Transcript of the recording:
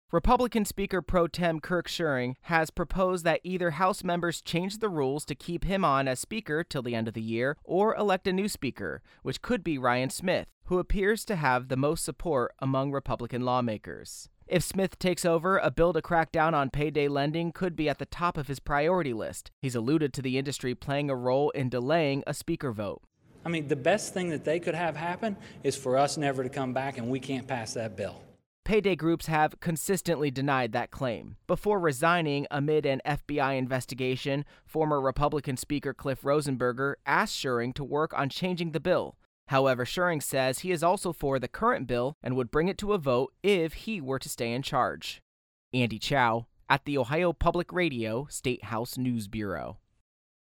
Republican Speaker Pro Tem Kirk Scheuring has proposed that either House members change the rules to keep him on as Speaker till the end of the year or elect a new Speaker, which could be Ryan Smith, who appears to have the most support among Republican lawmakers. If Smith takes over, a bill to crack down on payday lending could be at the top of his priority list. He's alluded to the industry playing a role in delaying a Speaker vote. I mean, the best thing that they could have happen is for us never to come back and we can't pass that bill. Payday groups have consistently denied that claim. Before resigning amid an FBI investigation, former Republican Speaker Cliff Rosenberger asked Scheuring to work on changing the bill. However, Scheuring says he is also for the current bill and would bring it to a vote if he were to stay in charge. Andy Chow at the Ohio Public Radio State House News Bureau.